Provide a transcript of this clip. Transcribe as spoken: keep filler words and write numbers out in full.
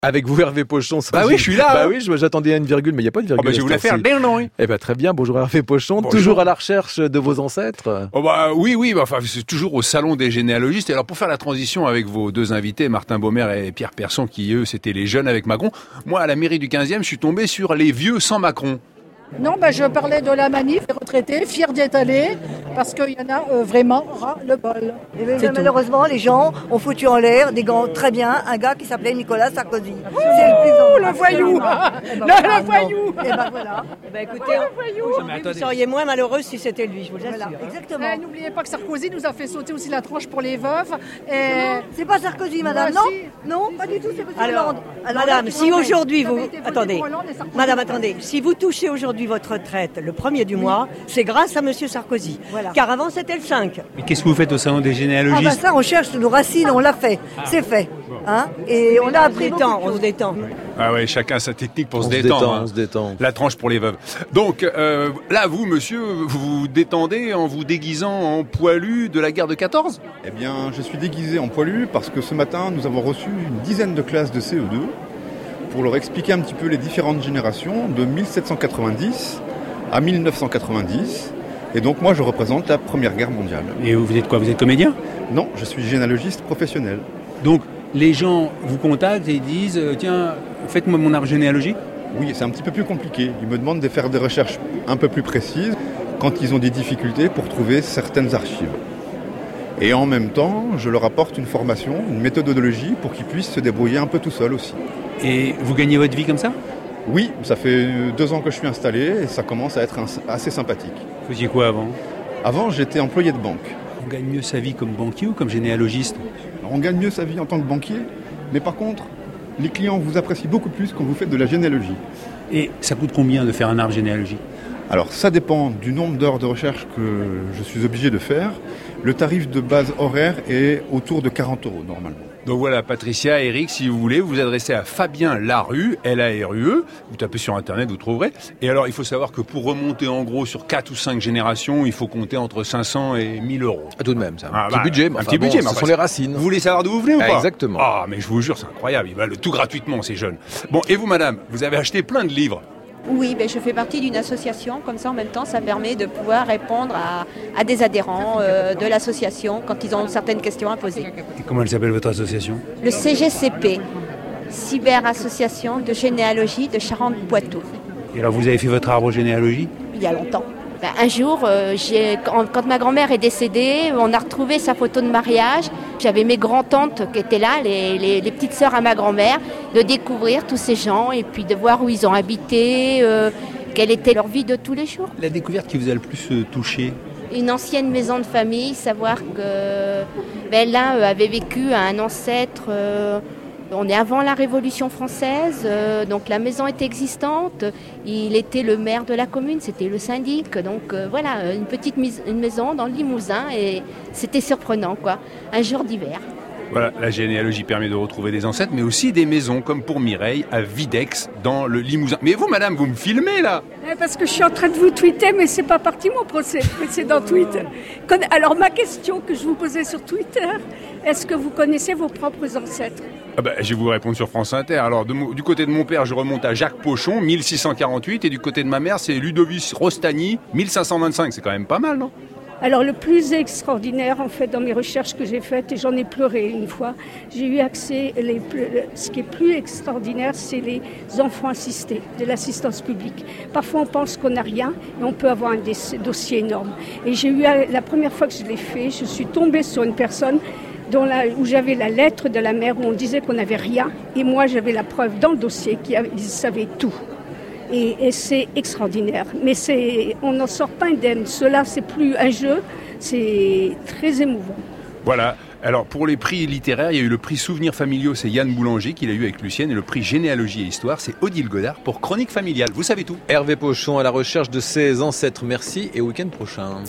Avec vous, Hervé Pochon. Bah oui, je suis là. Bah hein. oui, j'attendais à une virgule, mais il n'y a pas de virgule. Oh bah, je vais vous la faire. Eh ben, très bien. Bonjour Hervé Pochon. Bonjour. Toujours à la recherche de vos ancêtres. Oh bah oui, oui. Bah, enfin, c'est toujours au salon des généalogistes. Et alors, pour faire la transition avec vos deux invités, Martin Baumer et Pierre Persson, qui eux, c'était les jeunes avec Macron. Moi, à la mairie du quinzième, je suis tombé sur les vieux sans Macron. Non, ben je parlais de la manif des retraités, fiers d'y être allés, parce qu'il y en a euh, vraiment ras le bol. Et bien, malheureusement, les gens ont foutu en l'air des gants très bien, un gars qui s'appelait Nicolas Sarkozy. Oh, c'est le plus le voyou le, le, le voyou Et ben voilà. Eh ben, écoutez, oh, vous seriez moins malheureux si c'était lui, je vous l'assure. Voilà, exactement. Eh, n'oubliez pas que Sarkozy nous a fait sauter aussi la tranche pour les veuves. Et... C'est pas Sarkozy, madame, non? Non, pas du tout, c'est M. Alors, Hollande. Alors, madame, là, si aujourd'hui vous... été voté Attendez, pour Hollande et Sarkozy. madame, attendez. Si vous touchez aujourd'hui votre retraite le premier du mois, c'est grâce à monsieur Sarkozy. Voilà. Car avant, c'était le cinq. Mais qu'est-ce que vous faites au salon des Ah généalogistes? bah ça, on cherche nos racines, on l'a fait. C'est fait. Hein? Et on a On se appris détend, beaucoup de on se choses. détend. Ah ouais, chacun sa technique pour On se se détendre. détend, hein. on se détend. La tranche pour les veuves. Donc, euh, là, vous, monsieur, vous vous détendez en vous déguisant en poilu de la guerre de quatorze? Eh bien, je suis déguisé en poilu parce que ce matin, nous avons reçu une dizaine de classes de C E deux pour leur expliquer un petit peu les différentes générations de mille sept cent quatre-vingt-dix à mille neuf cent quatre-vingt-dix. Et donc, moi, je représente la Première Guerre mondiale. Et vous êtes quoi? Vous êtes comédien? Non, je suis généalogiste professionnel. Donc, les gens vous contactent et disent euh, tiens, faites-moi mon arbre généalogique. Oui, c'est un petit peu plus compliqué. Ils me demandent de faire des recherches un peu plus précises quand ils ont des difficultés pour trouver certaines archives. Et en même temps, je leur apporte une formation, une méthodologie pour qu'ils puissent se débrouiller un peu tout seuls aussi. Et vous gagnez votre vie comme ça? Oui, ça fait deux ans que je suis installé et ça commence à être assez sympathique. Vous faisiez quoi avant? Avant, j'étais employé de banque. On gagne mieux sa vie comme banquier ou comme généalogiste? Alors, on gagne mieux sa vie en tant que banquier, mais par contre, les clients vous apprécient beaucoup plus quand vous faites de la généalogie. Et ça coûte combien de faire un arbre généalogique? Alors, ça dépend du nombre d'heures de recherche que je suis obligé de faire. Le tarif de base horaire est autour de quarante euros normalement. Donc voilà, Patricia, Eric, si vous voulez, vous vous adressez à Fabien Larue, L A R U E, vous tapez sur Internet, vous trouverez. Et alors, il faut savoir que pour remonter en gros sur quatre ou cinq générations, il faut compter entre cinq cents et mille euros. Ah, tout de même, c'est un Ah, petit bah, budget. un Mais enfin, petit bon, budget, mais ce enfin, sont les racines. Vous voulez savoir d'où vous venez ou Ah, pas? exactement. Ah, mais je vous jure, c'est incroyable, ils veulent tout gratuitement, ces jeunes. Bon, et vous, madame, vous avez acheté plein de livres. Oui, ben je fais partie d'une association, comme ça en même temps ça permet de pouvoir répondre à, à des adhérents euh, de l'association quand ils ont certaines questions à poser. Et comment elle s'appelle votre association? Le C G C P, Cyber Association de Généalogie de Charente-Poitou, Et alors, vous avez fait votre arbre généalogie? il y a longtemps. Ben, un jour, euh, j'ai, quand, quand ma grand-mère est décédée, on a retrouvé sa photo de mariage. J'avais mes grands-tantes qui étaient là, les, les, les petites sœurs à ma grand-mère, de découvrir tous ces gens et puis de voir où ils ont habité, euh, quelle était leur vie de tous les jours. La découverte qui vous a le plus euh, touché? Une ancienne maison de famille, savoir que ben, l'un euh, avait vécu à un ancêtre. Euh, on est avant la Révolution française, euh, donc la maison était existante. Il était le maire de la commune, c'était le syndic. Donc euh, voilà, une petite mise, une maison dans le Limousin et c'était surprenant, quoi. Un jour d'hiver. Voilà, la généalogie permet de retrouver des ancêtres, mais aussi des maisons, comme pour Mireille, à Videx, dans le Limousin. Mais vous, madame, vous me filmez, là? Parce que je suis en train de vous tweeter, mais c'est pas parti mon procès, c'est dans Twitter. Alors ma question que je vous posais sur Twitter, est-ce que vous connaissez vos propres ancêtres? Ah bah, je vais vous répondre sur France Inter. Alors, de mo- du côté de mon père, je remonte à Jacques Pochon, mille six cent quarante-huit, et du côté de ma mère, c'est Ludovic Rostani, mille cinq cent vingt-cinq. C'est quand même pas mal, non? Alors le plus extraordinaire en fait dans mes recherches que j'ai faites, et j'en ai pleuré une fois, j'ai eu accès, les, ce qui est plus extraordinaire, c'est les enfants assistés, de l'assistance publique. Parfois on pense qu'on n'a rien, et on peut avoir un dossier énorme. Et j'ai eu, la première fois que je l'ai fait, je suis tombée sur une personne dont la, où j'avais la lettre de la mère où on disait qu'on n'avait rien, et moi j'avais la preuve dans le dossier qu'ils savaient tout. Et, et c'est extraordinaire. Mais c'est, on n'en sort pas indemne. Cela, c'est plus un jeu, c'est très émouvant. Voilà. Alors, pour les prix littéraires, il y a eu le prix Souvenirs familiaux, c'est Yann Boulanger qui l'a eu avec Lucienne, et le prix Généalogie et Histoire, c'est Odile Godard pour Chronique familiale. Vous savez tout. Hervé Pochon à la recherche de ses ancêtres. Merci et au week-end prochain.